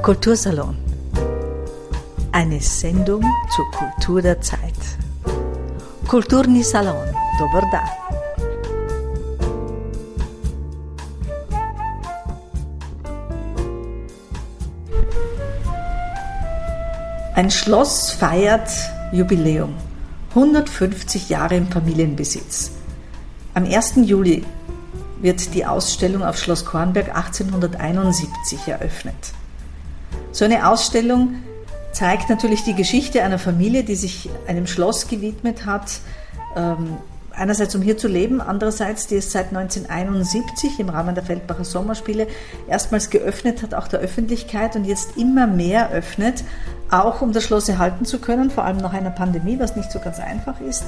Kultursalon. Eine Sendung zur Kultur der Zeit. Kulturni Salon, dober dan. Ein Schloss feiert Jubiläum. 150 Jahre im Familienbesitz. Am 1. Juli wird die Ausstellung auf Schloss Kornberg 1871 eröffnet. So eine Ausstellung zeigt natürlich die Geschichte einer Familie, die sich einem Schloss gewidmet hat, einerseits um hier zu leben, andererseits die es seit 1971 im Rahmen der Feldbacher Sommerspiele erstmals geöffnet hat, auch der Öffentlichkeit, und jetzt immer mehr öffnet, auch um das Schloss erhalten zu können, vor allem nach einer Pandemie, was nicht so ganz einfach ist.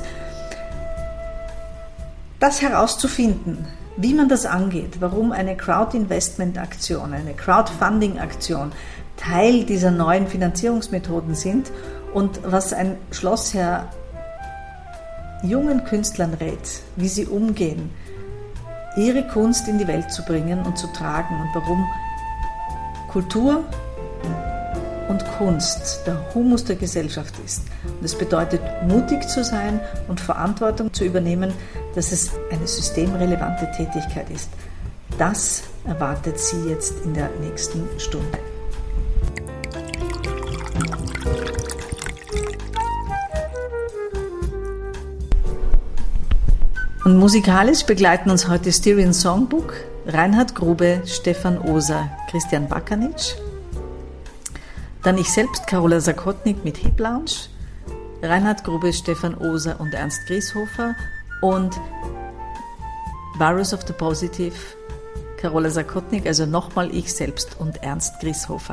Das herauszufinden, wie man das angeht, warum eine Crowd-Investment-Aktion, eine Crowdfunding-Aktion Teil dieser neuen Finanzierungsmethoden sind und was ein Schlossherr jungen Künstlern rät, wie sie umgehen, ihre Kunst in die Welt zu bringen und zu tragen, und warum Kultur und Kunst der Humus der Gesellschaft ist. Und es bedeutet, mutig zu sein und Verantwortung zu übernehmen, dass es eine systemrelevante Tätigkeit ist. Das erwartet Sie jetzt in der nächsten Stunde. Und musikalisch begleiten uns heute Styrian Songbook, Reinhard Grube, Stefan Oser, Christian Bakanitsch, dann ich selbst, Karola Sakotnik mit Hip Lounge, Reinhard Grube, Stefan Oser und Ernst Grieshofer und Virus of the Positive, Karola Sakotnik, also nochmal ich selbst und Ernst Grieshofer.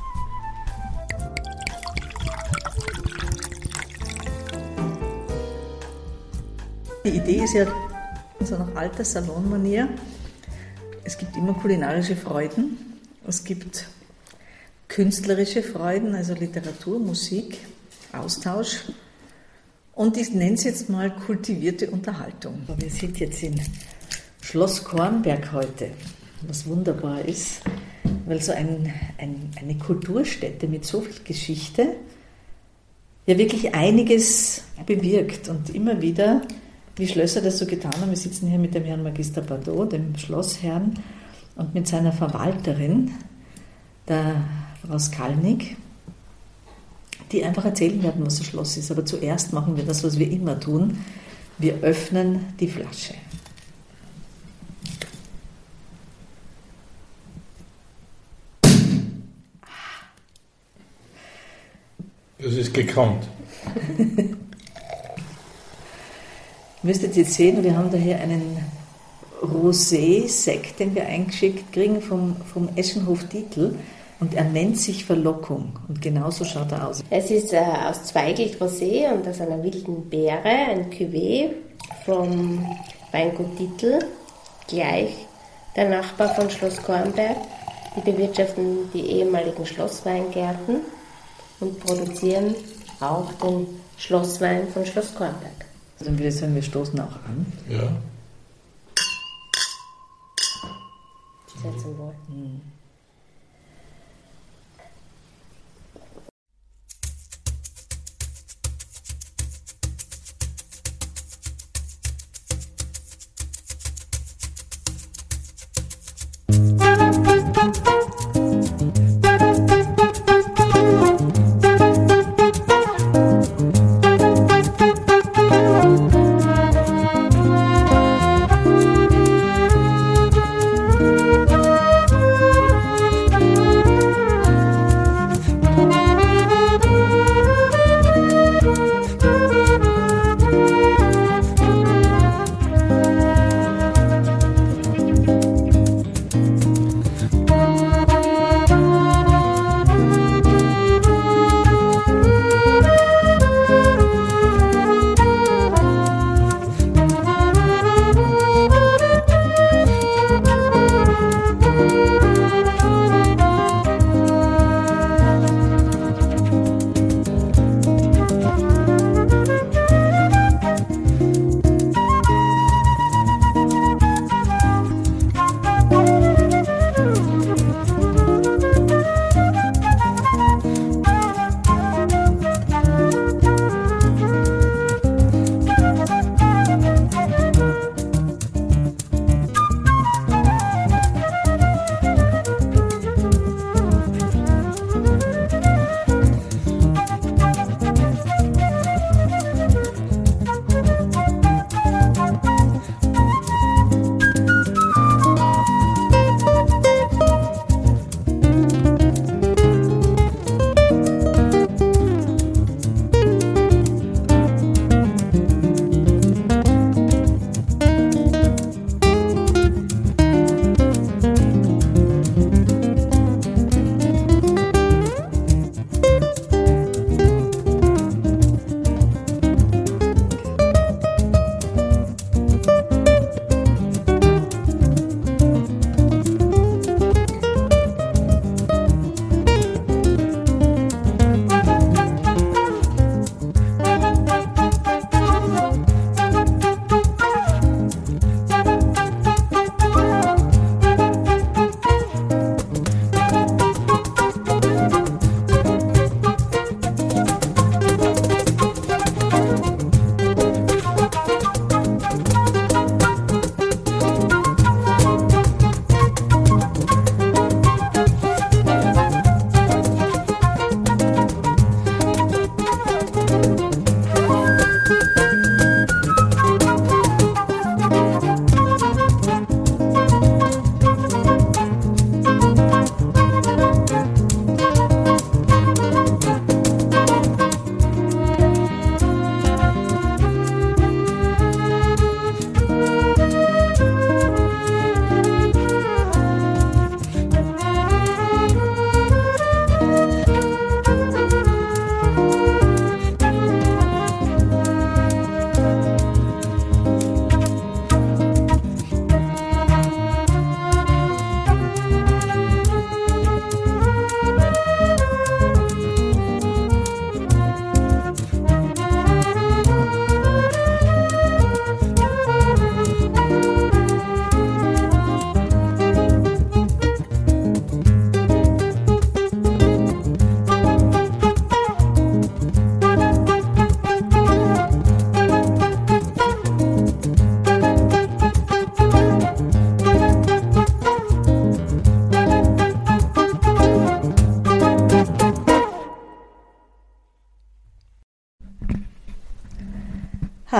Die Idee ist ja so nach alter Salonmanier, es gibt immer kulinarische Freuden, es gibt künstlerische Freuden, also Literatur, Musik, Austausch, und ich nenne es jetzt mal kultivierte Unterhaltung. Wir sind jetzt in Schloss Kornberg heute, was wunderbar ist, weil so eine Kulturstätte mit so viel Geschichte ja wirklich einiges bewirkt und immer wieder, wie Schlösser das so getan haben. Wir sitzen hier mit dem Herrn Magister Bardot, dem Schlossherrn, und mit seiner Verwalterin, der Frau Skalnik, die einfach erzählen werden, was das Schloss ist. Aber zuerst machen wir das, was wir immer tun. Wir öffnen die Flasche. Das ist gekonnt. Ihr müsstet jetzt sehen, wir haben daher einen Rosé-Sekt, den wir eingeschickt kriegen vom Eschenhof Dietl, und er nennt sich Verlockung, und genauso schaut er aus. Es ist aus Zweigelt Rosé und aus einer wilden Beere, ein Cuvée vom Weingut Dietl, gleich der Nachbar von Schloss Kornberg. Die bewirtschaften die ehemaligen Schlossweingärten und produzieren auch den Schlosswein von Schloss Kornberg. Dann würde ich sagen, wir stoßen auch an. Ja. Sehr zum Wohl.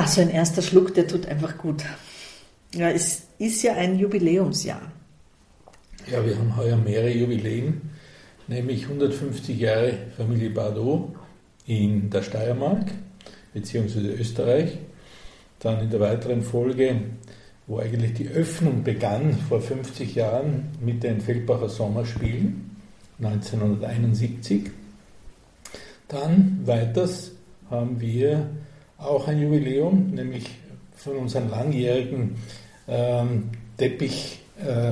Ja, so ein erster Schluck, der tut einfach gut. Ja, es ist ja ein Jubiläumsjahr. Ja, wir haben heuer mehrere Jubiläen, nämlich 150 Jahre Familie Bardot in der Steiermark bzw. Österreich. Dann in der weiteren Folge, wo eigentlich die Öffnung begann vor 50 Jahren mit den Feldbacher Sommerspielen 1971. Dann weiters haben wir auch ein Jubiläum, nämlich von unserem langjährigen Teppichhändler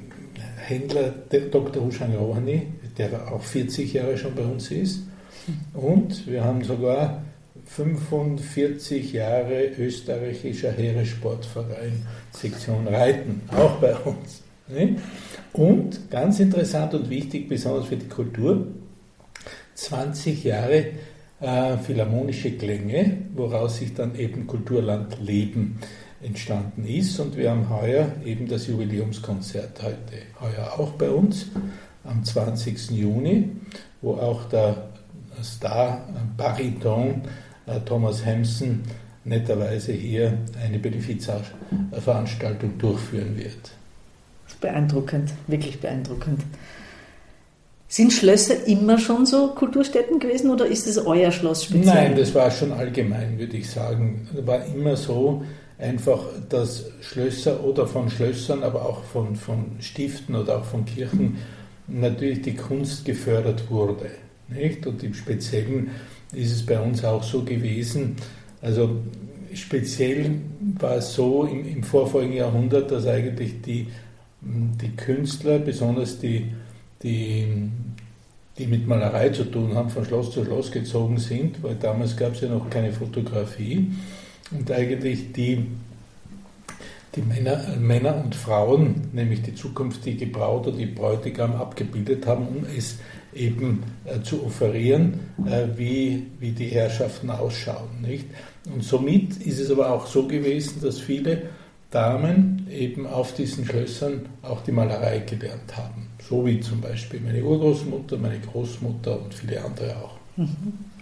Dr. Hushang Rohani, der auch 40 Jahre schon bei uns ist. Und wir haben sogar 45 Jahre österreichischer Heeressportverein, Sektion Reiten, auch bei uns. Und ganz interessant und wichtig, besonders für die Kultur, 20 Jahre philharmonische Klänge, woraus sich dann eben Kulturland Leben entstanden ist. Und wir haben heuer eben das Jubiläumskonzert heuer auch bei uns am 20. Juni, wo auch der Star-Bariton Thomas Hampson netterweise hier eine Benefizveranstaltung durchführen wird. Das ist beeindruckend, wirklich beeindruckend. Sind Schlösser immer schon so Kulturstätten gewesen oder ist es euer Schloss speziell? Nein, das war schon allgemein, würde ich sagen. Es war immer so einfach, dass Schlösser oder von Schlössern, aber auch von Stiften oder auch von Kirchen natürlich die Kunst gefördert wurde. Nicht? Und im Speziellen ist es bei uns auch so gewesen, also speziell war es so im vorvorigen Jahrhundert, dass eigentlich die Künstler, besonders die mit Malerei zu tun haben, von Schloss zu Schloss gezogen sind, weil damals gab es ja noch keine Fotografie und eigentlich die Männer und Frauen, nämlich die zukünftige Braut oder die Bräutigam abgebildet haben, um es eben zu offerieren, wie die Herrschaften ausschauen. Nicht? Und somit ist es aber auch so gewesen, dass viele Damen eben auf diesen Schlössern auch die Malerei gelernt haben. So wie zum Beispiel meine Urgroßmutter, meine Großmutter und viele andere auch. Mhm.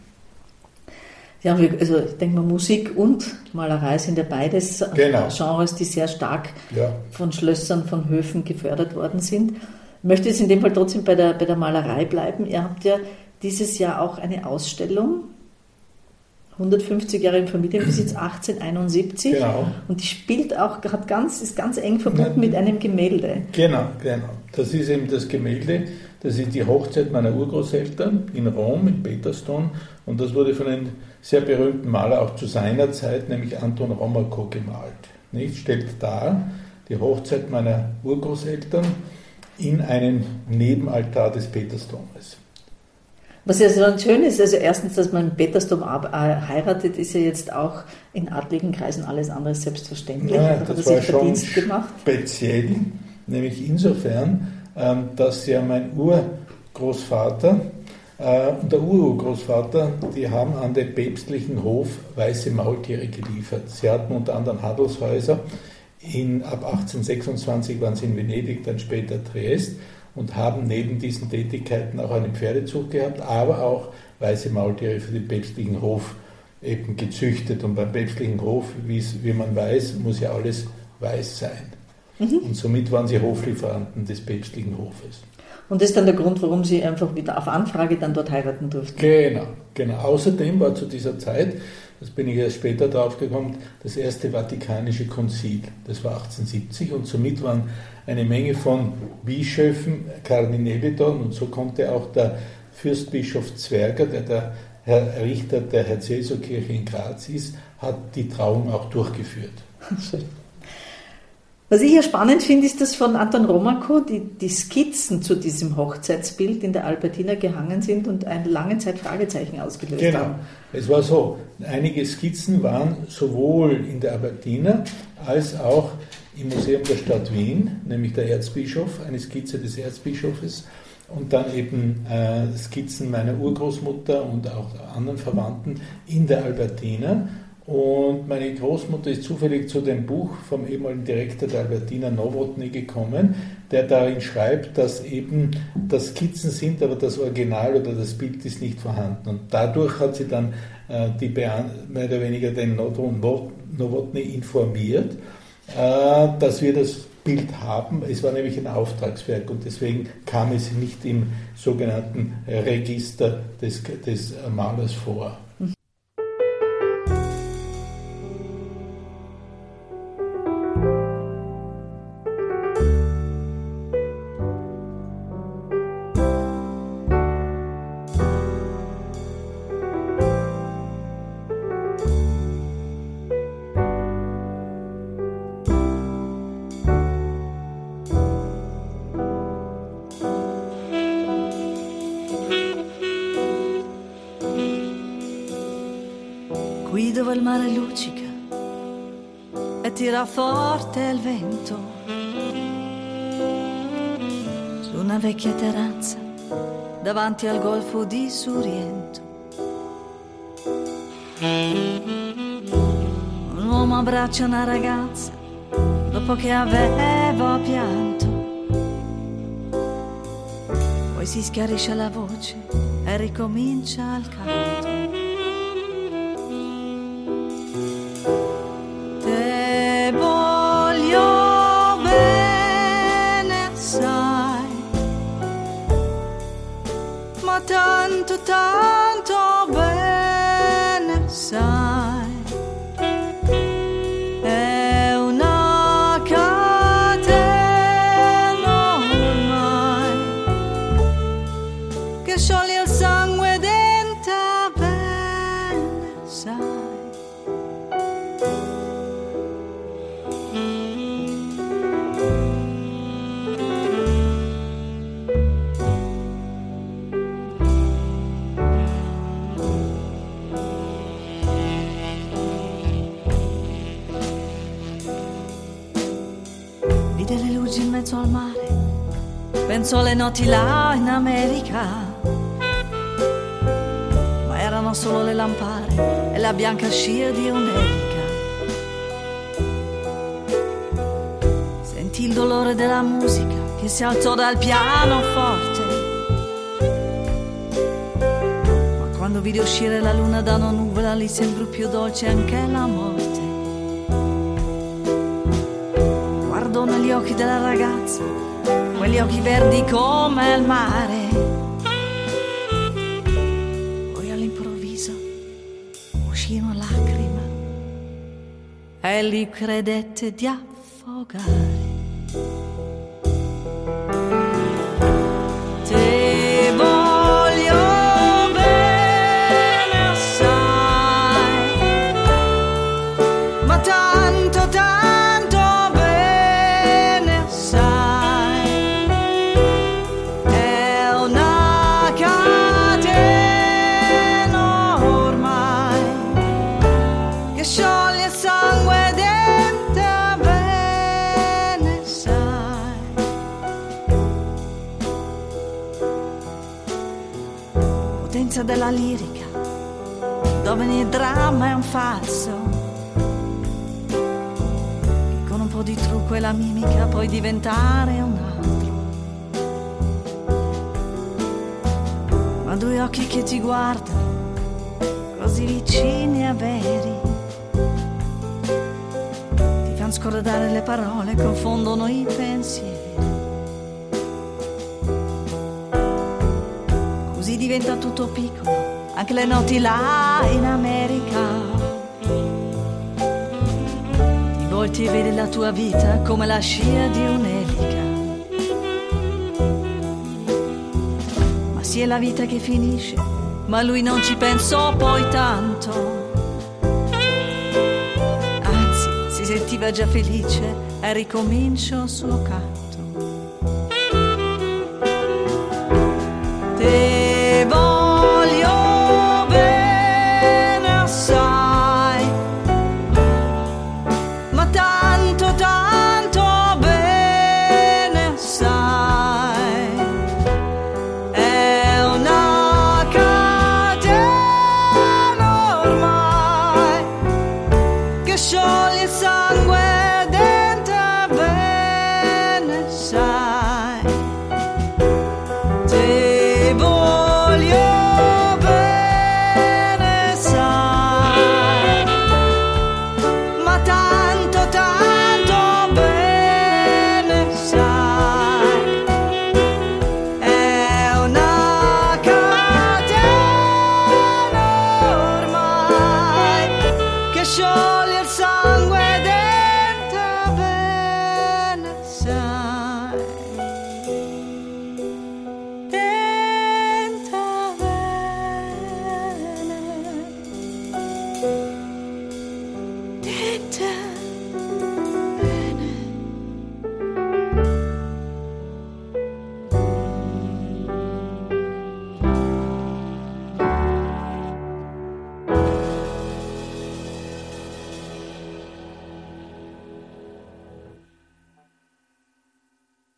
Ja, also ich denke mal, Musik und Malerei sind ja beides Genres, die sehr stark von Schlössern, von Höfen gefördert worden sind. Ich möchte jetzt in dem Fall trotzdem bei der Malerei bleiben. Ihr habt ja dieses Jahr auch eine Ausstellung, 150 Jahre im Familienbesitz, 1871. Genau. Und die spielt auch, ist ganz eng verbunden mit einem Gemälde. Genau. Das ist eben das Gemälde, das ist die Hochzeit meiner Urgroßeltern in Rom, in Petersdom. Und das wurde von einem sehr berühmten Maler auch zu seiner Zeit, nämlich Anton Romakow, gemalt. Nicht? Stellt dar die Hochzeit meiner Urgroßeltern in einem Nebenaltar des Petersdomes. Was ja so schön ist, also erstens, dass man in Petersdom heiratet, ist ja jetzt auch in adligen Kreisen alles andere selbstverständlich. Ja, das war schon speziell, nämlich insofern, dass ja mein Urgroßvater und der Urgroßvater, die haben an den päpstlichen Hof weiße Maultiere geliefert. Sie hatten unter anderem Handelshäuser, ab 1826 waren sie in Venedig, dann später Triest, und haben neben diesen Tätigkeiten auch einen Pferdezug gehabt, aber auch weiße Maultiere für den päpstlichen Hof eben gezüchtet. Und beim päpstlichen Hof, wie man weiß, muss ja alles weiß sein. Mhm. Und somit waren sie Hoflieferanten des päpstlichen Hofes. Und das ist dann der Grund, warum Sie einfach wieder auf Anfrage dann dort heiraten durften. Genau. Außerdem war zu dieser Zeit, das bin ich erst später drauf gekommen, das erste Vatikanische Konzil. Das war 1870 und somit waren eine Menge von Bischöfen, Kardinäle dort und so konnte auch der Fürstbischof Zwerger, der Richter der Herz-Jesu-Kirche in Graz ist, hat die Trauung auch durchgeführt. Schön. Was ich ja spannend finde, ist, dass von Anton Romakow die Skizzen zu diesem Hochzeitsbild in der Albertina gehangen sind und eine lange Zeit Fragezeichen ausgelöst haben. Genau, es war so, einige Skizzen waren sowohl in der Albertina als auch im Museum der Stadt Wien, nämlich der Erzbischof, eine Skizze des Erzbischofes und dann eben Skizzen meiner Urgroßmutter und auch anderen Verwandten in der Albertina. Und meine Großmutter ist zufällig zu dem Buch vom ehemaligen Direktor der Albertina Nowotny gekommen, der darin schreibt, dass eben das Skizzen sind, aber das Original oder das Bild ist nicht vorhanden. Und dadurch hat sie dann mehr oder weniger den Nowotny informiert, dass wir das Bild haben. Es war nämlich ein Auftragswerk und deswegen kam es nicht im sogenannten Register des Malers vor. Qui dove il mare luccica e tira forte il vento, su una vecchia terrazza davanti al golfo di Sorrento, un uomo abbraccia una ragazza dopo che aveva pianto, poi si schiarisce la voce e ricomincia il canto. Tanto, tanto bene sai, è una catena ormai che scioglie il sangue dentro bene sai. Delle luci in mezzo al mare, penso alle notti là in America, ma erano solo le lampare e la bianca scia di un'elica. Sentì il dolore della musica che si alzò dal pianoforte, ma quando vide uscire la luna da una nuvola lì sembrò più dolce anche la morte. Negli occhi della ragazza, quegli occhi verdi come il mare, poi all'improvviso uscì una lacrima e lui credette di affogare. Ti voglio bene assai, ma tanto, tanto della lirica, dove ogni dramma è un falso, che con un po' di trucco e la mimica puoi diventare un altro. Ma due occhi che ti guardano, così vicini e veri, ti fanno scordare le parole, confondono i pensieri. Così diventa tutto piccolo, anche le notti là in America. Ti volti e vedi la tua vita come la scia di un'elica. Ma sì, è la vita che finisce, ma lui non ci pensò poi tanto. Anzi, si sentiva già felice e ricominciò il suo canto. Te voglio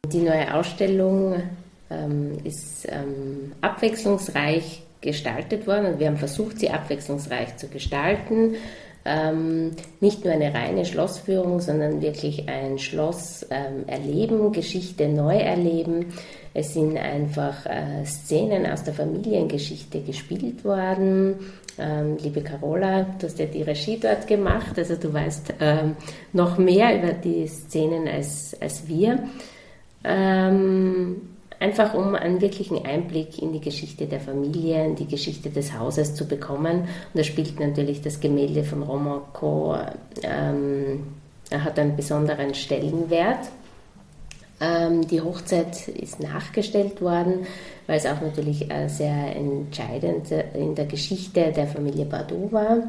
Die neue Ausstellung ist abwechslungsreich gestaltet worden und wir haben versucht, sie abwechslungsreich zu gestalten. Nicht nur eine reine Schlossführung, sondern wirklich ein Schloss erleben, Geschichte neu erleben. Es sind einfach Szenen aus der Familiengeschichte gespielt worden. Liebe Carola, du hast ja die Regie dort gemacht, also du weißt noch mehr über die Szenen als wir. Einfach um einen wirklichen Einblick in die Geschichte der Familie, in die Geschichte des Hauses zu bekommen. Und da spielt natürlich das Gemälde von Roman Coe, hat einen besonderen Stellenwert. Die Hochzeit ist nachgestellt worden, weil es auch natürlich sehr entscheidend in der Geschichte der Familie Bardot war.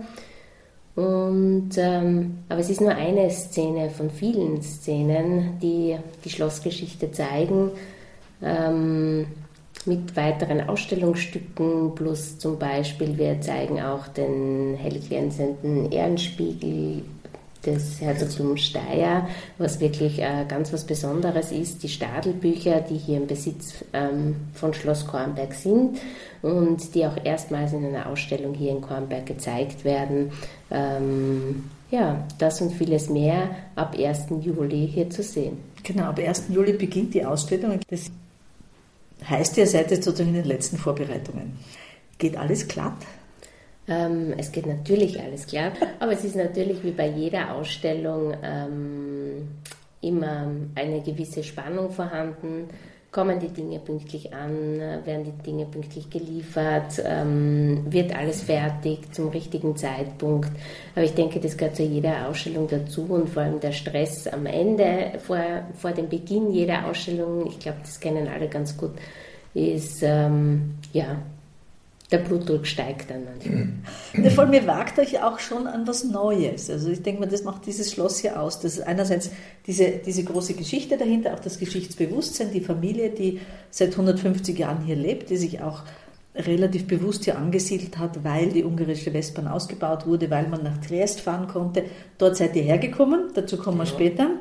Aber es ist nur eine Szene von vielen Szenen, die die Schlossgeschichte zeigen, mit weiteren Ausstellungsstücken, plus zum Beispiel wir zeigen auch den hellglänzenden Ehrenspiegel des Herzogtums Steyr, was wirklich ganz was Besonderes ist, die Stadelbücher, die hier im Besitz von Schloss Cornberg sind und die auch erstmals in einer Ausstellung hier in Cornberg gezeigt werden. Das und vieles mehr ab 1. Juli hier zu sehen. Genau, ab 1. Juli beginnt die Ausstellung. Das heißt, ihr seid jetzt sozusagen in den letzten Vorbereitungen. Geht alles glatt? Es geht natürlich alles glatt, aber es ist natürlich wie bei jeder Ausstellung immer eine gewisse Spannung vorhanden. Kommen die Dinge pünktlich an, werden die Dinge pünktlich geliefert, wird alles fertig zum richtigen Zeitpunkt. Aber ich denke, das gehört zu jeder Ausstellung dazu und vor allem der Stress am Ende, vor dem Beginn jeder Ausstellung, ich glaube, das kennen alle ganz gut, ist, der Blutdruck steigt dann manchmal. Vor allem, ihr wagt euch auch schon an was Neues. Also ich denke mal, das macht dieses Schloss hier aus. Das ist einerseits diese große Geschichte dahinter, auch das Geschichtsbewusstsein, die Familie, die seit 150 Jahren hier lebt, die sich auch relativ bewusst hier angesiedelt hat, weil die ungarische Westbahn ausgebaut wurde, weil man nach Triest fahren konnte. Dort seid ihr hergekommen, dazu kommen wir später.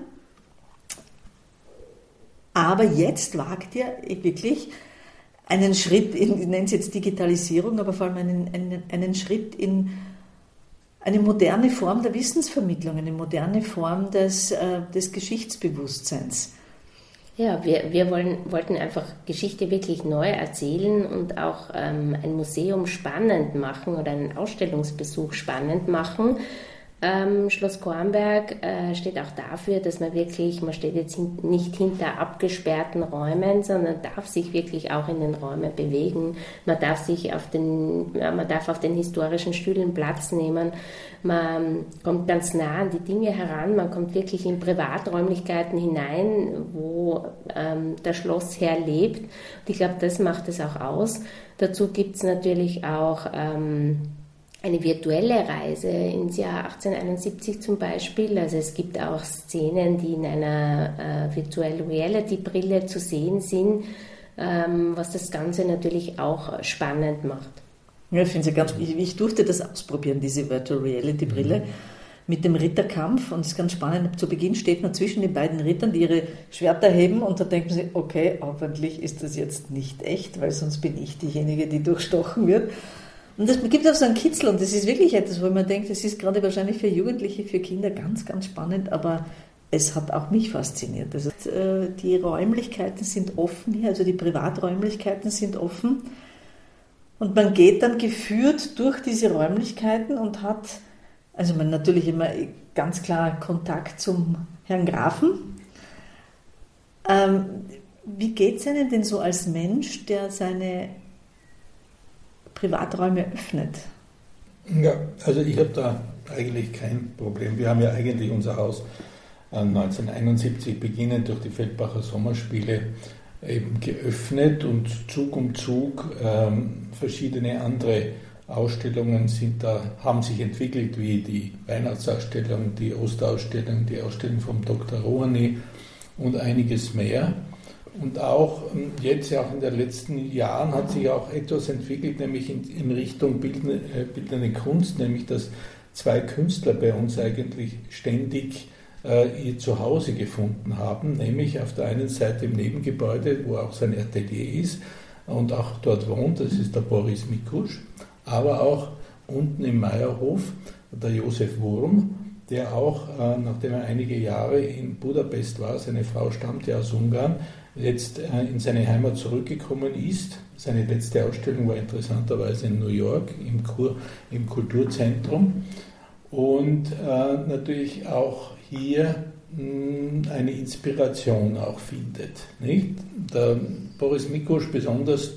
Aber jetzt wagt ihr wirklich einen Schritt ich nenne es jetzt Digitalisierung, aber vor allem einen Schritt in eine moderne Form der Wissensvermittlung, eine moderne Form des Geschichtsbewusstseins. Ja, wir wollten einfach Geschichte wirklich neu erzählen und auch ein Museum spannend machen oder einen Ausstellungsbesuch spannend machen. Schloss Cornberg steht auch dafür, dass man steht jetzt nicht hinter abgesperrten Räumen, sondern darf sich wirklich auch in den Räumen bewegen. Man darf auf den historischen Stühlen Platz nehmen. Man kommt ganz nah an die Dinge heran. Man kommt wirklich in Privaträumlichkeiten hinein, wo der Schlossherr lebt. Und ich glaube, das macht es auch aus. Dazu gibt es natürlich auch eine virtuelle Reise ins Jahr 1871 zum Beispiel. Also es gibt auch Szenen, die in einer Virtual Reality Brille zu sehen sind, was das Ganze natürlich auch spannend macht. Ja, ich durfte das ausprobieren, diese Virtual Reality Brille mit dem Ritterkampf, und es ist ganz spannend. Zu Beginn steht man zwischen den beiden Rittern, die ihre Schwerter heben, und da denken sie, okay, hoffentlich ist das jetzt nicht echt, weil sonst bin ich diejenige, die durchstochen wird. Und das gibt auch so einen Kitzel, und das ist wirklich etwas, wo man denkt, das ist gerade wahrscheinlich für Jugendliche, für Kinder ganz, ganz spannend, aber es hat auch mich fasziniert. Also, die Räumlichkeiten sind offen hier, also die Privaträumlichkeiten sind offen, und man geht dann geführt durch diese Räumlichkeiten und hat, also man natürlich immer ganz klar Kontakt zum Herrn Grafen. Wie geht es Ihnen denn so als Mensch, der seine Privaträume öffnet? Ja, also ich habe da eigentlich kein Problem. Wir haben ja eigentlich unser Haus 1971 beginnend durch die Feldbacher Sommerspiele eben geöffnet, und Zug um Zug verschiedene andere Ausstellungen haben sich entwickelt, wie die Weihnachtsausstellung, die Osterausstellung, die Ausstellung vom Dr. Rohani und einiges mehr. Und auch jetzt, auch in den letzten Jahren, hat sich auch etwas entwickelt, nämlich in Richtung bildende Kunst, nämlich dass zwei Künstler bei uns eigentlich ständig ihr Zuhause gefunden haben, nämlich auf der einen Seite im Nebengebäude, wo auch sein Atelier ist und auch dort wohnt, das ist der Boris Mikusch, aber auch unten im Meierhof der Josef Wurm, der auch, nachdem er einige Jahre in Budapest war, seine Frau stammte aus Ungarn, jetzt in seine Heimat zurückgekommen ist. Seine letzte Ausstellung war interessanterweise in New York im Kulturzentrum und natürlich auch hier eine Inspiration auch findet. Nicht? Der Boris Mikusch besonders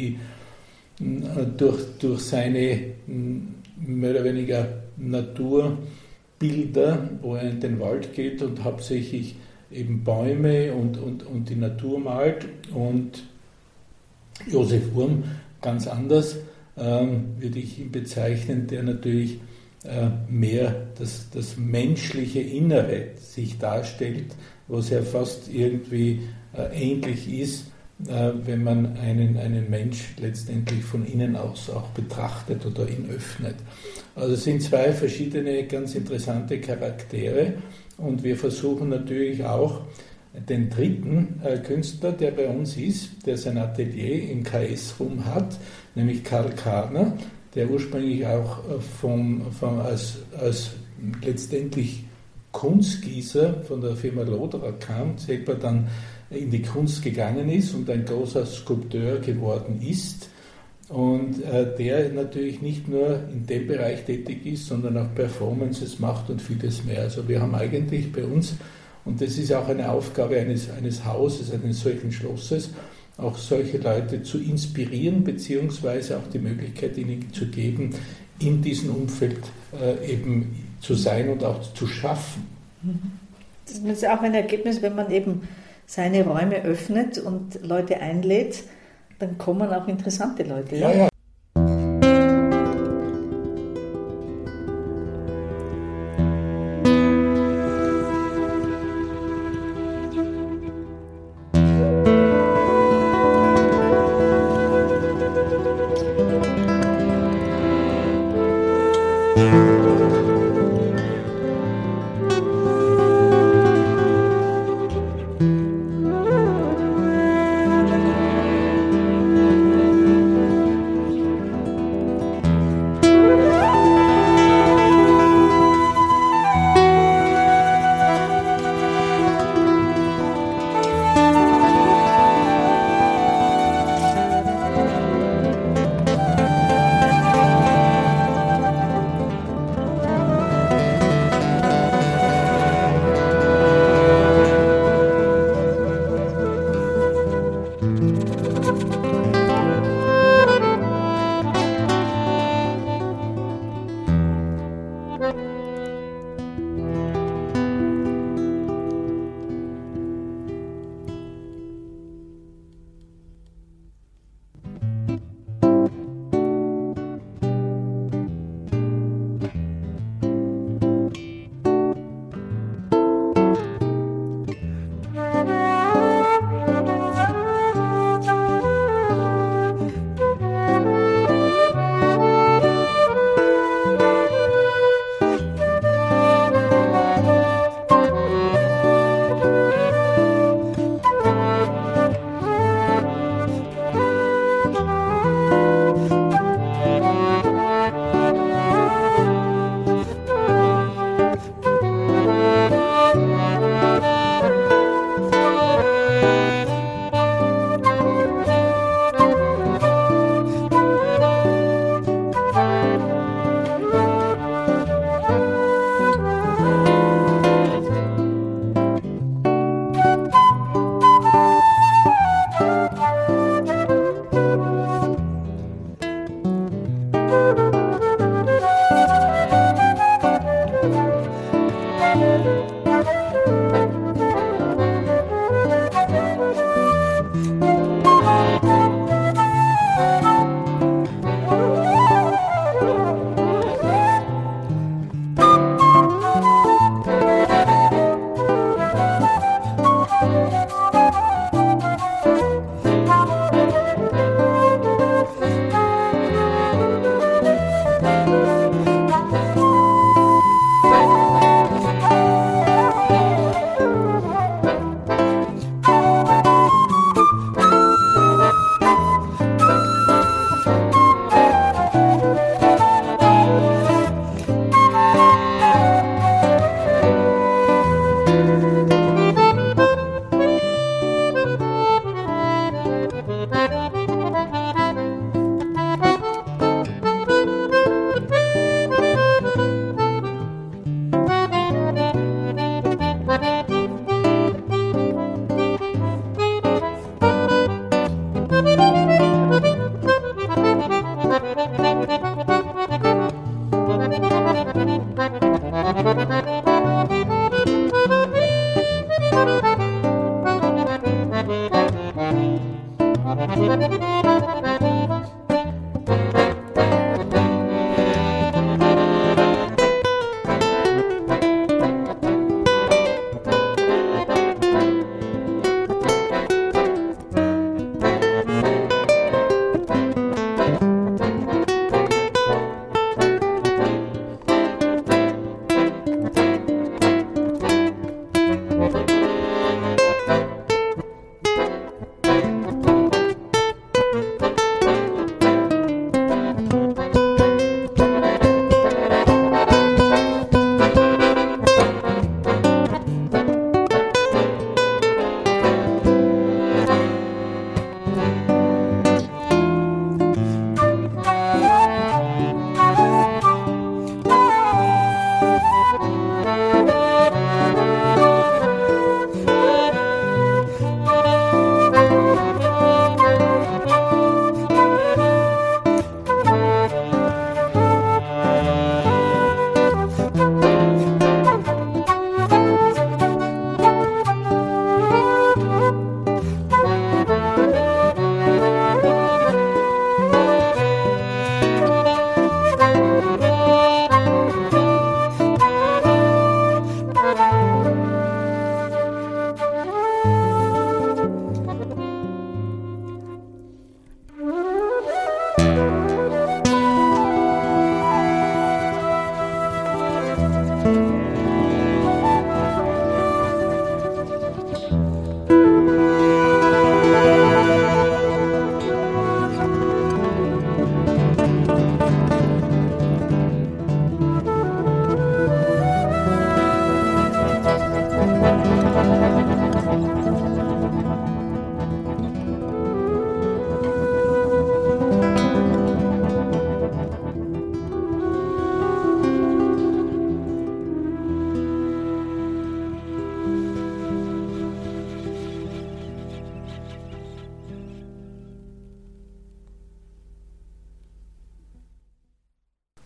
durch seine mehr oder weniger Naturbilder, wo er in den Wald geht und hauptsächlich eben Bäume und die Natur malt, und Josef Wurm ganz anders, würde ich ihn bezeichnen, der natürlich mehr das menschliche Innere sich darstellt, was ja fast irgendwie ähnlich ist, wenn man einen Mensch letztendlich von innen aus auch betrachtet oder ihn öffnet. Also es sind zwei verschiedene ganz interessante Charaktere, und wir versuchen natürlich auch den dritten Künstler, der bei uns ist, der sein Atelier im KS-Rum hat, nämlich Karl Karner, der ursprünglich auch als letztendlich Kunstgießer von der Firma Loderer kam, selber dann in die Kunst gegangen ist und ein großer Skulpteur geworden ist, und der natürlich nicht nur in dem Bereich tätig ist, sondern auch Performances macht und vieles mehr. Also wir haben eigentlich bei uns, und das ist auch eine Aufgabe eines Hauses, eines solchen Schlosses, auch solche Leute zu inspirieren, beziehungsweise auch die Möglichkeit ihnen zu geben, in diesem Umfeld eben zu sein und auch zu schaffen. Das ist auch ein Ergebnis, wenn man eben seine Räume öffnet und Leute einlädt, dann kommen auch interessante Leute. Ja, ja.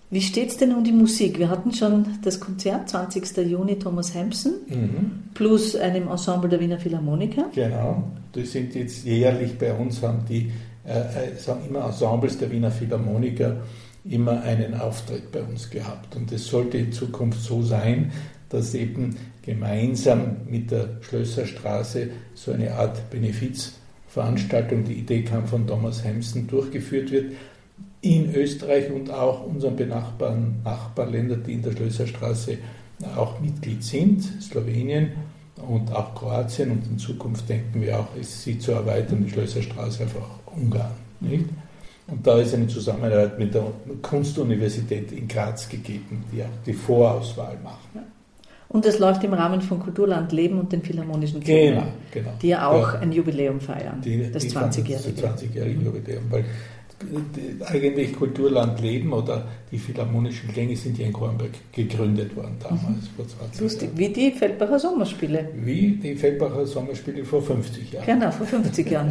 Wie steht es denn um die Musik? Wir hatten schon das Konzert, 20. Juni, Thomas Hampson, plus einem Ensemble der Wiener Philharmoniker. Genau, die sind jetzt jährlich bei uns, haben immer Ensembles der Wiener Philharmoniker immer einen Auftritt bei uns gehabt. Und es sollte in Zukunft so sein, dass eben gemeinsam mit der Schlösserstraße so eine Art Benefizveranstaltung, die Idee kam von Thomas Hampson, durchgeführt wird. In Österreich und auch unseren benachbarten Nachbarländern, die in der Schlösserstraße auch Mitglied sind, Slowenien und auch Kroatien. Und in Zukunft denken wir auch, sie zu erweitern, die Schlösserstraße einfach Ungarn. Nicht? Und da ist eine Zusammenarbeit mit der Kunstuniversität in Graz gegeben, die auch die Vorauswahl macht. Und es läuft im Rahmen von Kulturland Leben und den Philharmonischen Zentren, genau. Die ja auch ein Jubiläum feiern, das 20-jährige. Das 20-jährige Jubiläum, weil eigentlich Kulturland Leben oder die Philharmonischen Klänge sind ja in Kornberg gegründet worden damals, vor 20 Lustig, Jahren. wie die Feldbacher Sommerspiele. Wie die Feldbacher Sommerspiele vor 50 Jahren. Genau, vor 50 Jahren.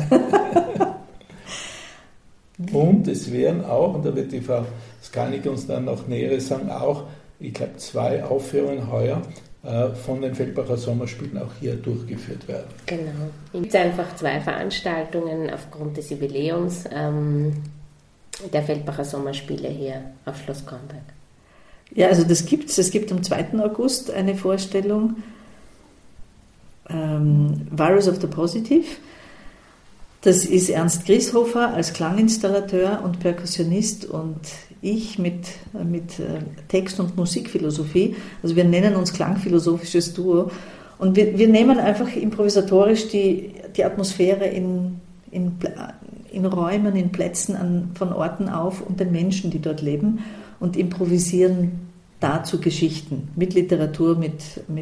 Und es wären auch, und da wird die Frau Skalnick uns dann noch Näheres sagen, auch, ich glaube, 2 Aufführungen heuer von den Feldbacher Sommerspielen auch hier durchgeführt werden. Genau. Es gibt einfach 2 Veranstaltungen aufgrund des Jubiläums der Feldbacher Sommerspiele hier auf Schloss Kornberg. Ja, also das gibt's. Es gibt am 2. August eine Vorstellung, Virus of the Positive. Das ist Ernst Grieshofer als Klanginstallateur und Perkussionist und ich mit Text- und Musikphilosophie. Also wir nennen uns klangphilosophisches Duo. Und wir nehmen einfach improvisatorisch die Atmosphäre in Räumen, in Plätzen von Orten auf und den Menschen, die dort leben und improvisieren dazu Geschichten mit Literatur, mit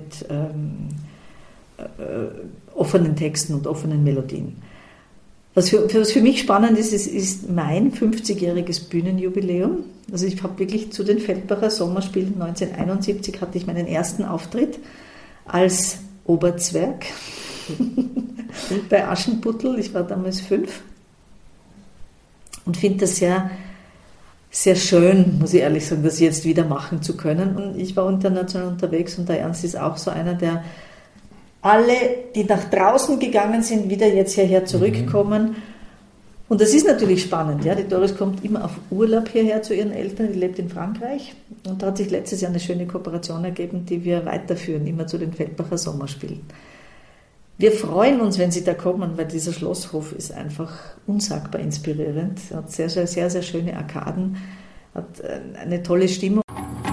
offenen Texten und offenen Melodien. Was für mich spannend ist mein 50-jähriges Bühnenjubiläum. Also ich habe wirklich zu den Feldbacher Sommerspielen 1971 hatte ich meinen ersten Auftritt als Oberzwerg bei Aschenputtel. Ich war damals 5 und finde das sehr, sehr schön, muss ich ehrlich sagen, das jetzt wieder machen zu können. Und ich war international unterwegs und der Ernst ist auch so einer, der alle, die nach draußen gegangen sind, wieder jetzt hierher zurückkommen. Und das ist natürlich spannend. Ja? Die Doris kommt immer auf Urlaub hierher zu ihren Eltern, die lebt in Frankreich. Und da hat sich letztes Jahr eine schöne Kooperation ergeben, die wir weiterführen, immer zu den Feldbacher Sommerspielen. Wir freuen uns, wenn Sie da kommen, weil dieser Schlosshof ist einfach unsagbar inspirierend. Er hat sehr, sehr, sehr, sehr schöne Arkaden, hat eine tolle Stimmung.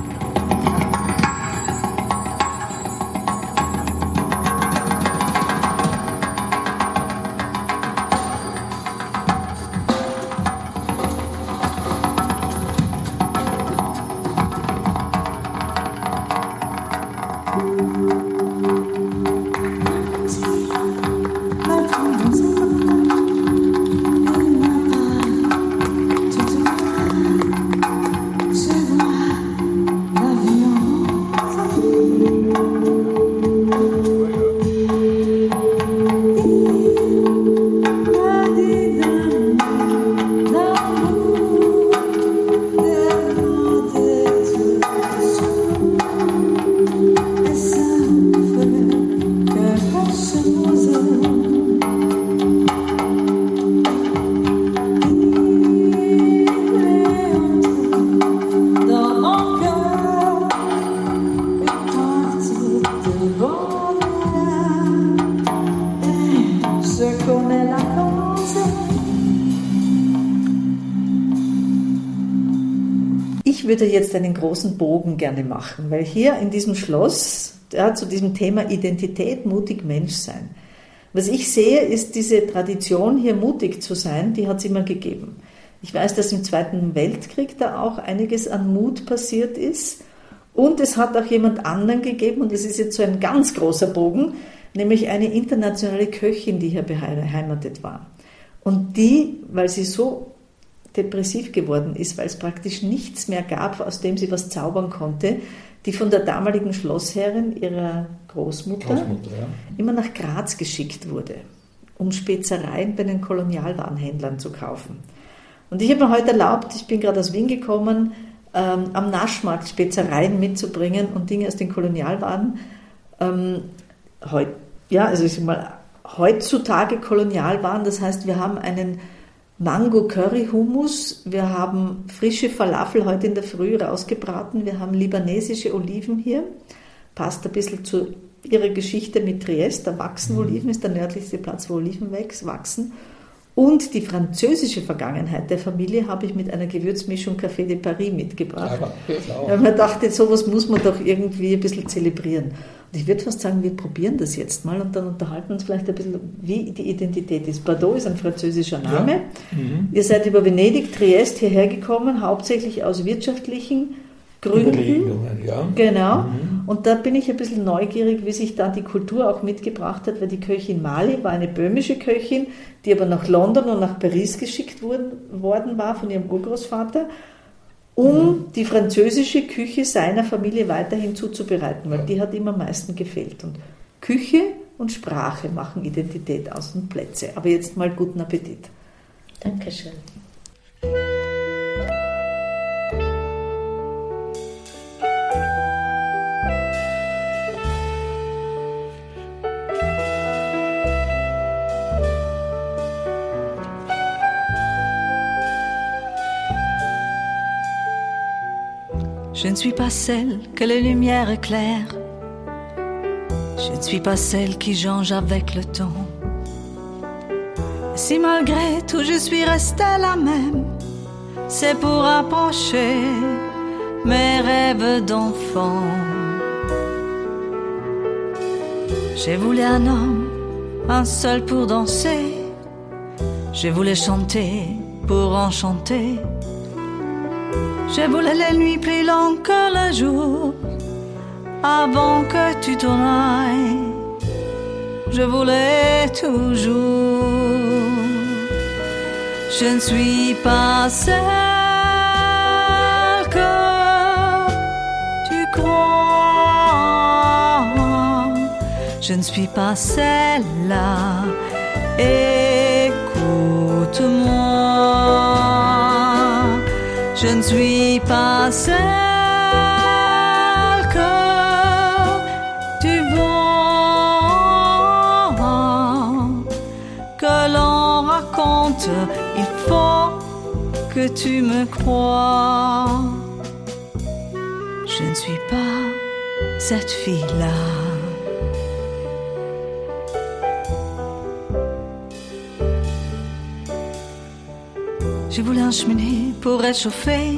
Ich würde jetzt einen großen Bogen gerne machen, weil hier in diesem Schloss, zu diesem Thema Identität, mutig Menschsein. Was ich sehe, ist diese Tradition, hier mutig zu sein, die hat es immer gegeben. Ich weiß, dass im Zweiten Weltkrieg da auch einiges an Mut passiert ist. Und es hat auch jemand anderen gegeben, und das ist jetzt so ein ganz großer Bogen, nämlich eine internationale Köchin, die hier beheimatet war. Und die, weil sie so depressiv geworden ist, weil es praktisch nichts mehr gab, aus dem sie was zaubern konnte, die von der damaligen Schlossherrin, ihrer Großmutter immer nach Graz geschickt wurde, um Spezereien bei den Kolonialwarenhändlern zu kaufen. Und ich habe mir heute erlaubt, ich bin gerade aus Wien gekommen, am Naschmarkt Spezereien mitzubringen und Dinge aus den Kolonialwaren. Heutzutage Kolonialwaren, das heißt, wir haben einen Mango-Curry-Hummus, wir haben frische Falafel heute in der Früh rausgebraten, wir haben libanesische Oliven hier, passt ein bisschen zu ihrer Geschichte mit Triest, da wachsen Oliven, ist der nördlichste Platz, wo Oliven wachsen. Und die französische Vergangenheit der Familie habe ich mit einer Gewürzmischung Café de Paris mitgebracht. Weil man dachte, sowas muss man doch irgendwie ein bisschen zelebrieren. Und ich würde fast sagen, wir probieren das jetzt mal und dann unterhalten wir uns vielleicht ein bisschen, wie die Identität ist. Bordeaux ist ein französischer Name. Ja. Ihr seid über Venedig, Triest hierher gekommen, hauptsächlich aus wirtschaftlichen Gründen. Ja. Genau. Und da bin ich ein bisschen neugierig, wie sich da die Kultur auch mitgebracht hat, weil die Köchin Mali war eine böhmische Köchin, die aber nach London und nach Paris geschickt worden war von ihrem Urgroßvater, um die französische Küche seiner Familie weiterhin zuzubereiten, weil die hat ihm am meisten gefehlt. Und Küche und Sprache machen Identität aus und Plätze. Aber jetzt mal guten Appetit. Dankeschön. Je ne suis pas celle que les lumières éclairent. Je ne suis pas celle qui change avec le temps. Si malgré tout je suis restée la même, c'est pour approcher mes rêves d'enfant. J'ai voulu un homme, un seul pour danser. Je voulais chanter pour enchanter. Je voulais les nuits plus longues que le jour, avant que tu t'en ailles. Je voulais toujours. Je ne suis pas celle que tu crois. Je ne suis pas celle-là. Écoute-moi. Je ne suis pas celle que tu vois, que l'on raconte. Il faut que tu me crois. Je ne suis pas cette fille-là. Je voulais un cheminée pour réchauffer,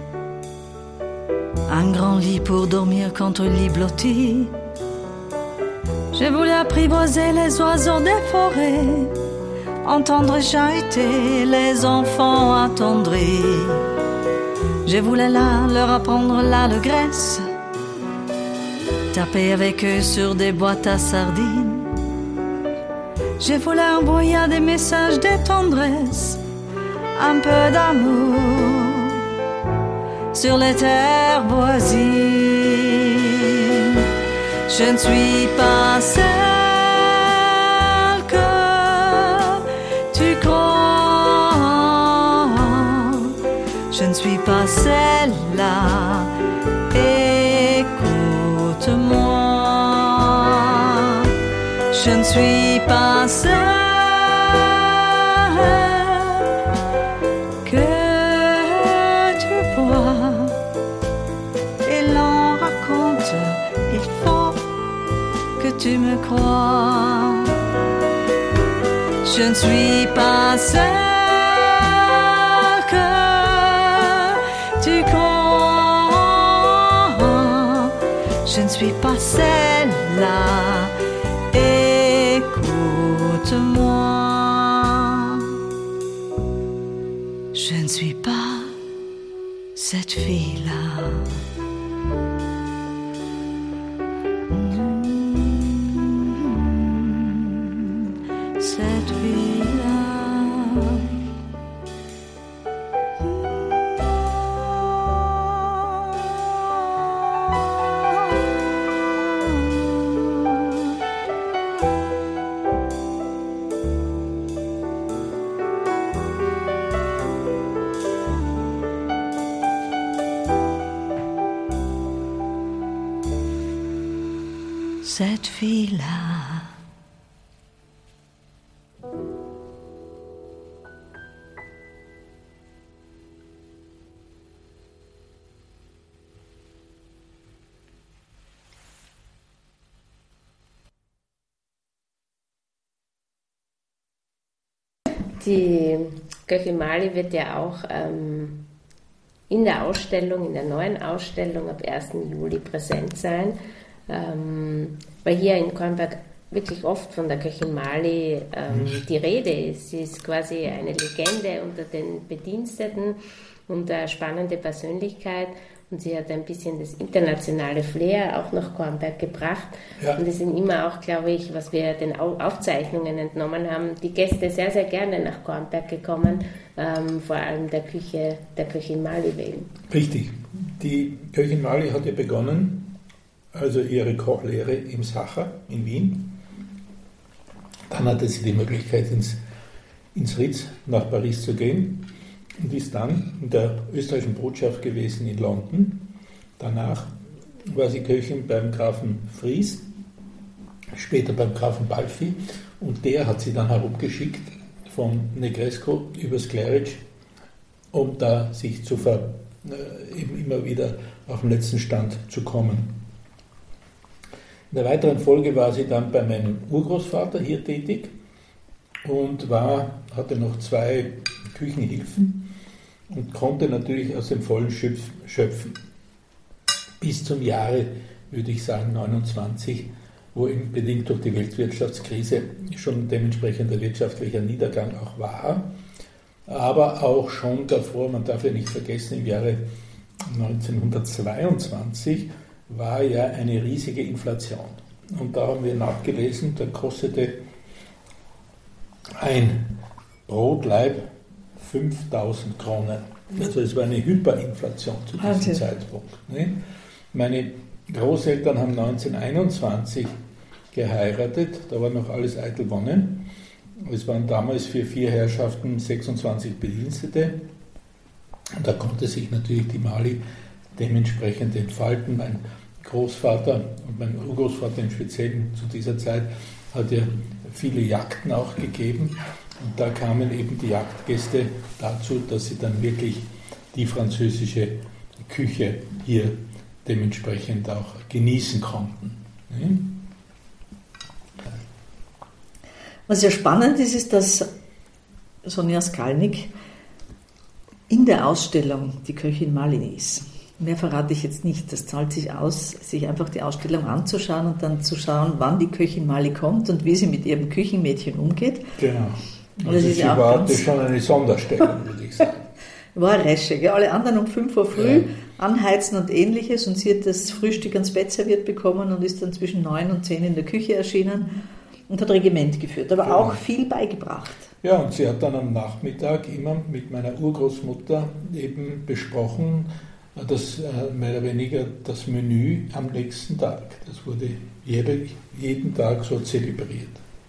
un grand lit pour dormir contre lit blotti. Je voulais apprivoiser les oiseaux des forêts, entendre chahuter les enfants attendris. Je voulais là leur apprendre l'allégresse, taper avec eux sur des boîtes à sardines. Je voulais envoyer des messages de tendresse, un peu d'amour sur les terres voisines. Je ne suis pas celle que tu crois. Je ne suis pas celle-là. Écoute-moi. Je ne suis pas celle tu me crois. Je ne suis pas celle que tu crois. Je ne suis pas celle-là. Écoute-moi. Je ne suis pas cette fille-là. cette fille-là. Die Köchin Mali wird ja auch in der Ausstellung, in der neuen Ausstellung ab 1. Juli präsent sein, weil hier in Kornberg wirklich oft von der Köchin Mali die Rede ist. Sie ist quasi eine Legende unter den Bediensteten und eine spannende Persönlichkeit. Und sie hat ein bisschen das internationale Flair auch nach Kornberg gebracht. Ja. Und es sind immer auch, glaube ich, was wir den Aufzeichnungen entnommen haben, die Gäste sehr, sehr gerne nach Kornberg gekommen, vor allem der Köchin Mali wegen. Richtig. Die Köchin Mali hat ja begonnen, also ihre Kochlehre im Sacher in Wien. Dann hatte sie die Möglichkeit, ins Ritz nach Paris zu gehen. Und ist dann in der österreichischen Botschaft gewesen in London. Danach war sie Köchin beim Grafen Fries, später beim Grafen Balfi. Und der hat sie dann herumgeschickt von Negresco übers Claridge, um da sich eben immer wieder auf den letzten Stand zu kommen. In der weiteren Folge war sie dann bei meinem Urgroßvater hier tätig und hatte noch 2 Küchenhilfen und konnte natürlich aus dem Vollen schöpfen. Bis zum Jahre, würde ich sagen, 29, wo eben bedingt durch die Weltwirtschaftskrise schon dementsprechender wirtschaftlicher Niedergang auch war, aber auch schon davor, man darf ja nicht vergessen, im Jahre 1922 war ja eine riesige Inflation. Und da haben wir nachgelesen, da kostete ein Brotlaib 5.000 Kronen. Also es war eine Hyperinflation zu diesem Zeitpunkt. Meine Großeltern haben 1921 geheiratet, da war noch alles eitel Wonnen. Es waren damals für 4 Herrschaften 26 Bedienstete. Und da konnte sich natürlich die Mali dementsprechend entfalten. Mein Großvater und mein Urgroßvater im Speziellen zu dieser Zeit hat ja viele Jagden auch gegeben. Und da kamen eben die Jagdgäste dazu, dass sie dann wirklich die französische Küche hier dementsprechend auch genießen konnten. Was ja spannend ist, ist, dass Sonja Skalnik in der Ausstellung die Köchin Mali ist. Mehr verrate ich jetzt nicht. Das zahlt sich aus, sich einfach die Ausstellung anzuschauen und dann zu schauen, wann die Köchin Mali kommt und wie sie mit ihrem Küchenmädchen umgeht. Genau. Also sie war schon eine Sonderstellung, würde ich sagen. War eine Resche. Ja, alle anderen um 5 Uhr früh anheizen und Ähnliches und sie hat das Frühstück ans Bett serviert bekommen und ist dann zwischen 9 und 10 in der Küche erschienen und hat Regiment geführt, aber auch viel beigebracht. Ja, und sie hat dann am Nachmittag immer mit meiner Urgroßmutter eben besprochen, dass mehr oder weniger das Menü am nächsten Tag. Das wurde jeden Tag so zelebriert.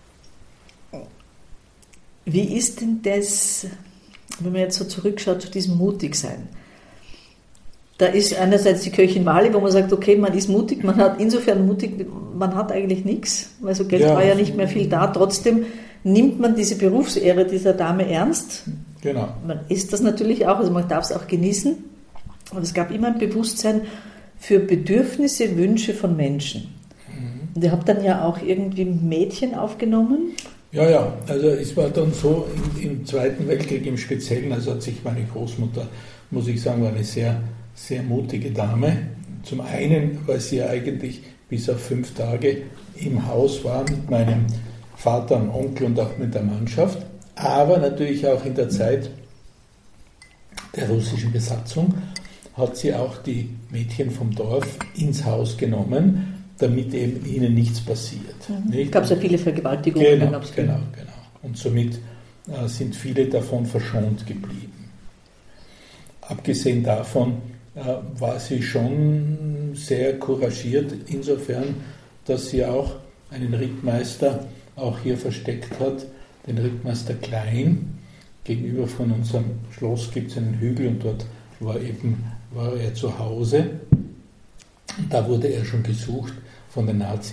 Wie ist denn das, wenn man jetzt so zurückschaut, zu diesem Mutigsein? Da ist einerseits die Köchin Mali, wo man sagt, okay, man ist mutig, man hat insofern mutig, man hat eigentlich nichts, weil so Geld war ja nicht mehr viel da. Trotzdem nimmt man diese Berufsehre dieser Dame ernst. Genau. Man isst das natürlich auch, also man darf es auch genießen. Aber es gab immer ein Bewusstsein für Bedürfnisse, Wünsche von Menschen. Und ihr habt dann ja auch irgendwie Mädchen aufgenommen. Ja, also es war dann so im Zweiten Weltkrieg im Speziellen, also hat sich meine Großmutter, muss ich sagen, war eine sehr, sehr mutige Dame. Zum einen, weil sie ja eigentlich bis auf 5 Tage im Haus war mit meinem Vater und Onkel und auch mit der Mannschaft, aber natürlich auch in der Zeit der russischen Besatzung hat sie auch die Mädchen vom Dorf ins Haus genommen, damit eben ihnen nichts passiert. Es gab so viele Vergewaltigungen. Genau. Und somit sind viele davon verschont geblieben. Abgesehen davon war sie schon sehr couragiert, insofern, dass sie auch einen Rittmeister auch hier versteckt hat, den Rittmeister Klein. Gegenüber von unserem Schloss gibt es einen Hügel und dort war er zu Hause. Und da wurde er schon gesucht von den Nazis,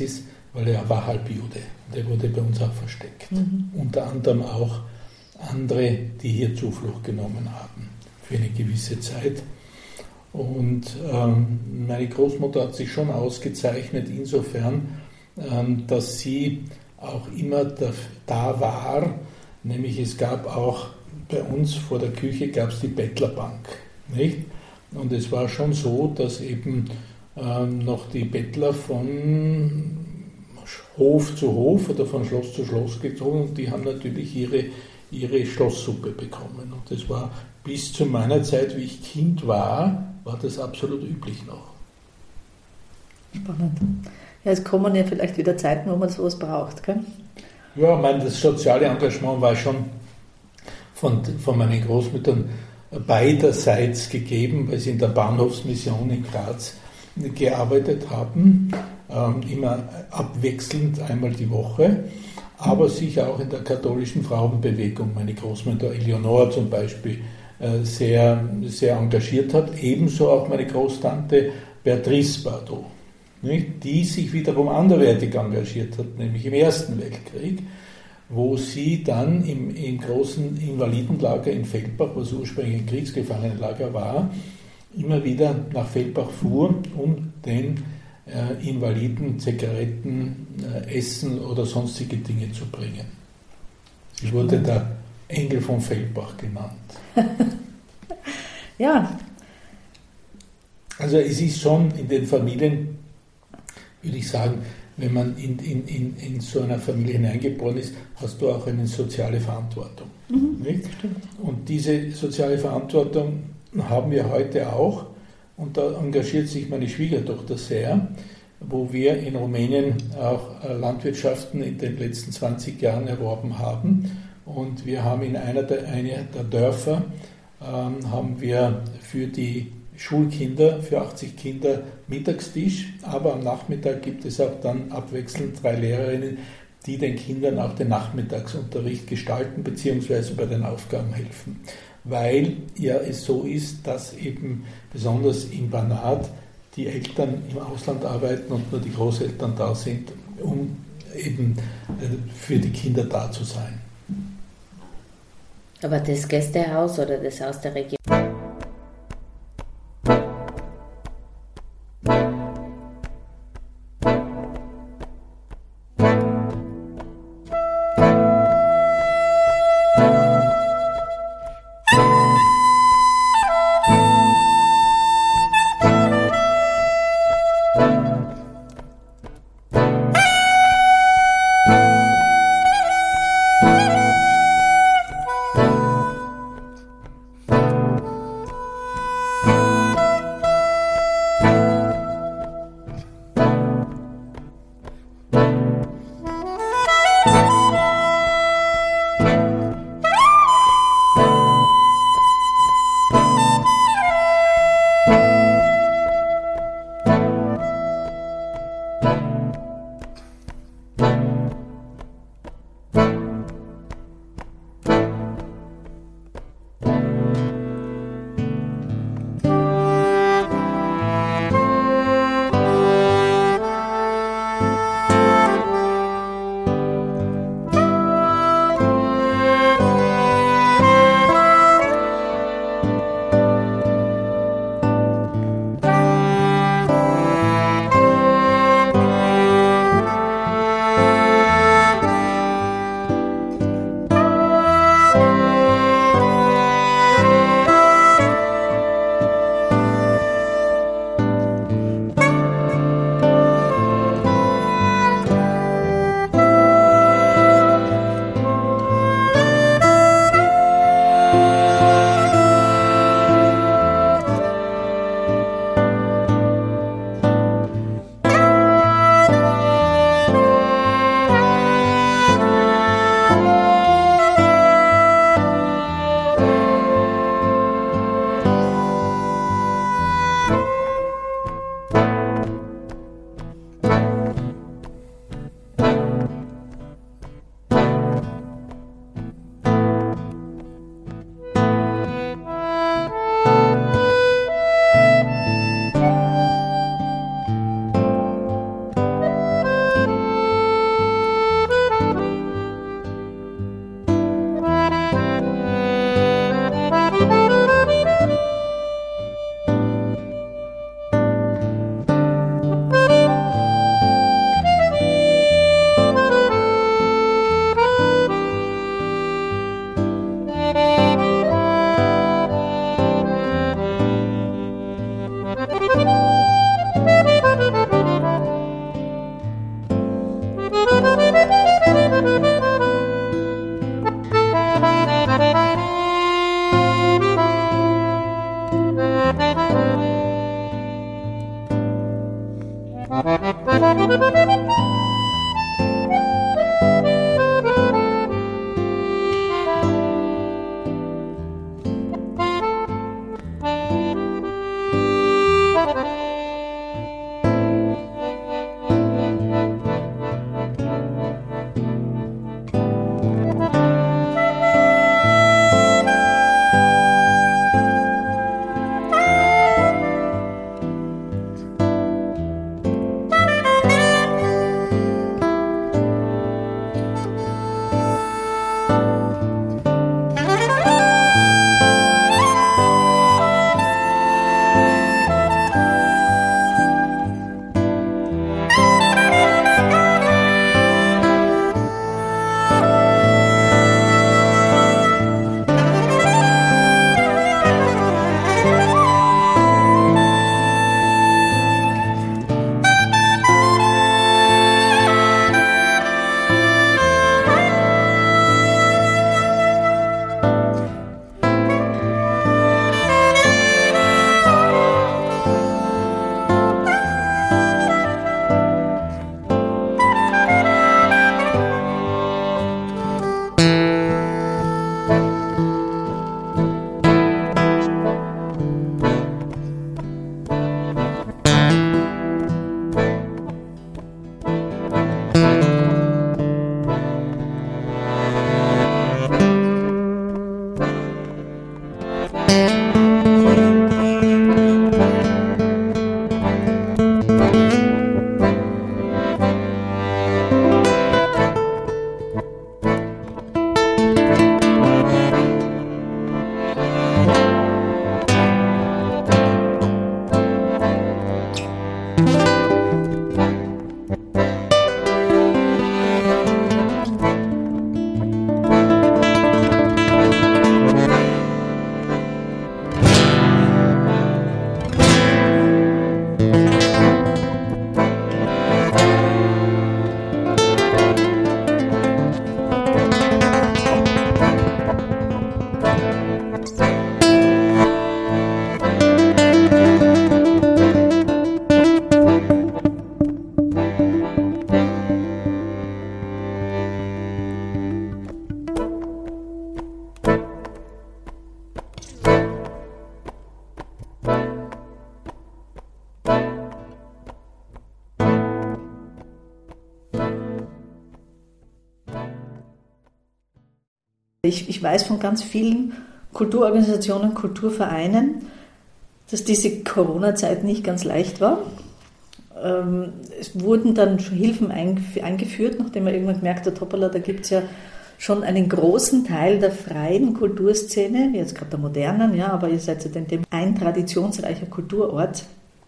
weil er war Halbjude. Der wurde bei uns auch versteckt. Unter anderem auch andere, die hier Zuflucht genommen haben für eine gewisse Zeit. Und meine Großmutter hat sich schon ausgezeichnet insofern, dass sie auch immer da war, nämlich es gab auch bei uns vor der Küche gab es die Bettlerbank, nicht? Und es war schon so, dass eben noch die Bettler von Hof zu Hof oder von Schloss zu Schloss gezogen und die haben natürlich ihre Schlosssuppe bekommen. Und das war bis zu meiner Zeit, wie ich Kind war das absolut üblich noch. Spannend. Ja, es kommen ja vielleicht wieder Zeiten, wo man sowas braucht, gell? Ja, ich meine, das soziale Engagement war schon von meinen Großmüttern beiderseits gegeben, weil sie in der Bahnhofsmission in Graz gearbeitet haben, immer abwechselnd einmal die Woche, aber sich auch in der katholischen Frauenbewegung, meine Großmutter Eleonora zum Beispiel, sehr, sehr engagiert hat, ebenso auch meine Großtante Beatrice Bardot, nicht? Die sich wiederum anderweitig engagiert hat, nämlich im Ersten Weltkrieg, wo sie dann im großen Invalidenlager in Feldbach, was ursprünglich ein Kriegsgefangenenlager war, immer wieder nach Feldbach fuhr, um den Invaliden Zigaretten, Essen oder sonstige Dinge zu bringen. Sie wurde der Engel von Feldbach genannt. Ja. Also es ist schon in den Familien, würde ich sagen, wenn man in so einer Familie hineingeboren ist, hast du auch eine soziale Verantwortung. Nicht? Und diese soziale Verantwortung haben wir heute auch. Und da engagiert sich meine Schwiegertochter sehr, wo wir in Rumänien auch Landwirtschaften in den letzten 20 Jahren erworben haben. Und wir haben in einer der Dörfer haben wir für die Schulkinder, für 80 Kinder Mittagstisch, aber am Nachmittag gibt es auch dann abwechselnd 3 Lehrerinnen, die den Kindern auch den Nachmittagsunterricht gestalten bzw. bei den Aufgaben helfen. Weil ja es so ist, dass eben besonders im Banat die Eltern im Ausland arbeiten und nur die Großeltern da sind, um eben für die Kinder da zu sein. Aber das Gästehaus oder das Haus der Region? Ich weiß von ganz vielen Kulturorganisationen, Kulturvereinen, dass diese Corona-Zeit nicht ganz leicht war. Es wurden dann schon Hilfen eingeführt, nachdem man irgendwann gemerkt hat, hoppala, da gibt es ja schon einen großen Teil der freien Kulturszene, jetzt gerade der modernen, ja, aber ihr seid ja ein traditionsreicher Kulturort.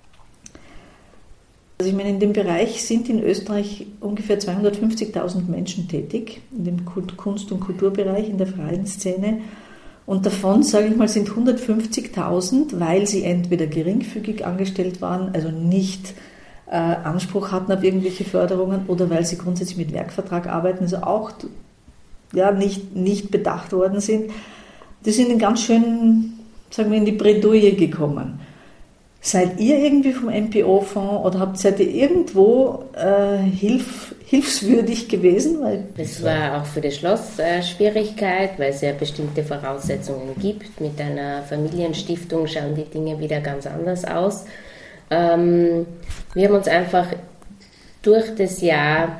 Also ich meine, in dem Bereich sind in Österreich ungefähr 250.000 Menschen tätig, in dem Kunst- und Kulturbereich, in der freien Szene. Und davon, sage ich mal, sind 150.000, weil sie entweder geringfügig angestellt waren, also nicht Anspruch hatten auf irgendwelche Förderungen, oder weil sie grundsätzlich mit Werkvertrag arbeiten, also auch nicht bedacht worden sind. Die sind ganz schön, sagen wir, in die Bredouille gekommen. Seid ihr irgendwie vom NPO-Fonds oder seid ihr irgendwo hilfswürdig gewesen? Es war auch für das Schloss Schwierigkeit, weil es ja bestimmte Voraussetzungen gibt. Mit einer Familienstiftung schauen die Dinge wieder ganz anders aus. Wir haben uns einfach durch das Jahr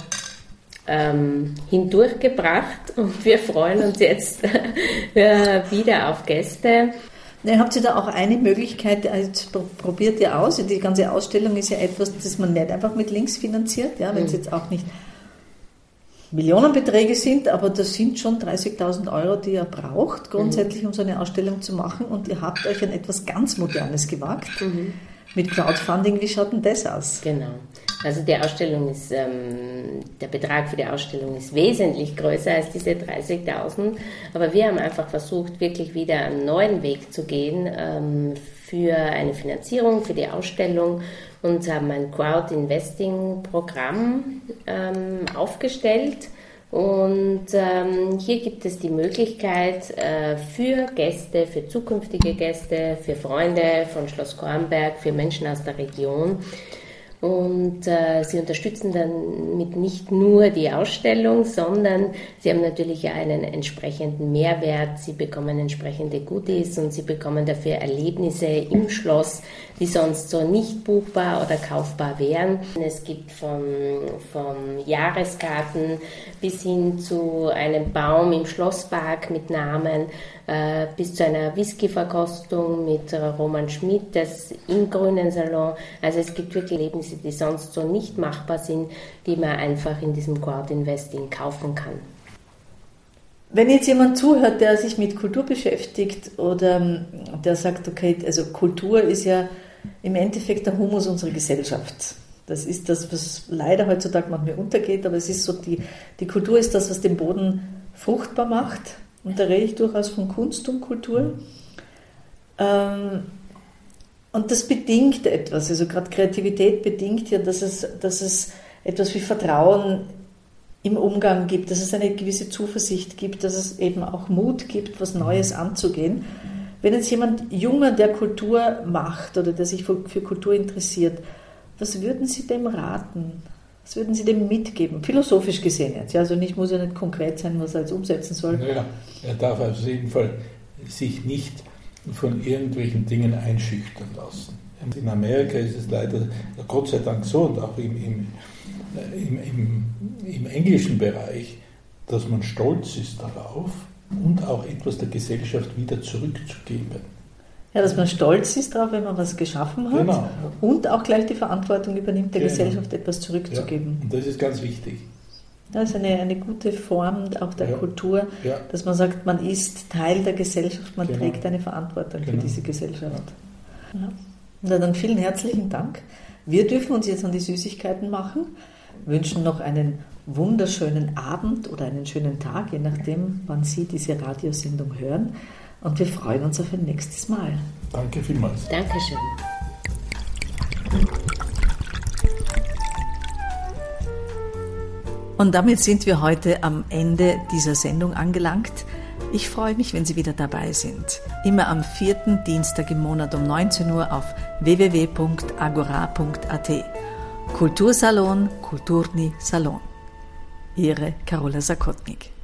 hindurchgebracht und wir freuen uns jetzt wieder auf Gäste. Habt ihr da auch eine Möglichkeit, probiert ihr aus? Die ganze Ausstellung ist ja etwas, das man nicht einfach mit Links finanziert, ja, wenn es jetzt auch nicht Millionenbeträge sind, aber das sind schon 30.000 €, die ihr braucht, grundsätzlich, um so eine Ausstellung zu machen, und ihr habt euch an etwas ganz Modernes gewagt. Mit Crowdfunding, wie schaut denn das aus? Genau. Also die Ausstellung ist, der Betrag für die Ausstellung ist wesentlich größer als diese 30.000, aber wir haben einfach versucht, wirklich wieder einen neuen Weg zu gehen für eine Finanzierung, für die Ausstellung, und haben ein Crowd-Investing-Programm aufgestellt. Und hier gibt es die Möglichkeit für Gäste, für zukünftige Gäste, für Freunde von Schloss Kornberg, für Menschen aus der Region. Und sie unterstützen dann mit nicht nur die Ausstellung, sondern sie haben natürlich auch einen entsprechenden Mehrwert. Sie bekommen entsprechende Goodies und sie bekommen dafür Erlebnisse im Schloss, die sonst so nicht buchbar oder kaufbar wären. Es gibt von Jahreskarten bis hin zu einem Baum im Schlosspark mit Namen, bis zu einer Whisky-Verkostung mit Roman Schmidt, das im Grünen Salon. Also es gibt wirklich Erlebnisse, die sonst so nicht machbar sind, die man einfach in diesem Crowd-Investing kaufen kann. Wenn jetzt jemand zuhört, der sich mit Kultur beschäftigt oder der sagt, okay, also Kultur ist ja im Endeffekt der Humus unserer Gesellschaft. Das ist das, was leider heutzutage manchmal untergeht, aber es ist so, die Kultur ist das, was den Boden fruchtbar macht. Und da rede ich durchaus von Kunst und Kultur. Und das bedingt etwas, also gerade Kreativität bedingt ja, dass es etwas wie Vertrauen im Umgang gibt, dass es eine gewisse Zuversicht gibt, dass es eben auch Mut gibt, was Neues anzugehen. Wenn jetzt jemand Junger, der Kultur macht oder der sich für Kultur interessiert, was würden Sie dem raten? Was würden Sie dem mitgeben? Philosophisch gesehen jetzt, ja, also muss ja nicht konkret sein, was er jetzt umsetzen soll. Ja, er darf auf jeden Fall sich nicht von irgendwelchen Dingen einschüchtern lassen. In Amerika ist es leider Gott sei Dank so, und auch im englischen Bereich, dass man stolz ist darauf und auch etwas der Gesellschaft wieder zurückzugeben. Ja, dass man stolz ist darauf, wenn man was geschaffen hat, genau, und auch gleich die Verantwortung übernimmt, der Gesellschaft etwas zurückzugeben. Ja, und das ist ganz wichtig. Das ist eine gute Form auch der Kultur, dass man sagt, man ist Teil der Gesellschaft, man trägt eine Verantwortung für diese Gesellschaft. Ja. Na dann vielen herzlichen Dank. Wir dürfen uns jetzt an die Süßigkeiten machen, wünschen noch einen wunderschönen Abend oder einen schönen Tag, je nachdem, wann Sie diese Radiosendung hören. Und wir freuen uns auf ein nächstes Mal. Danke vielmals. Dankeschön. Und damit sind wir heute am Ende dieser Sendung angelangt. Ich freue mich, wenn Sie wieder dabei sind. Immer am 4. Dienstag im Monat um 19 Uhr auf www.agora.at. Kultursalon, Kulturni Salon. Ihre Karola Zakotnik.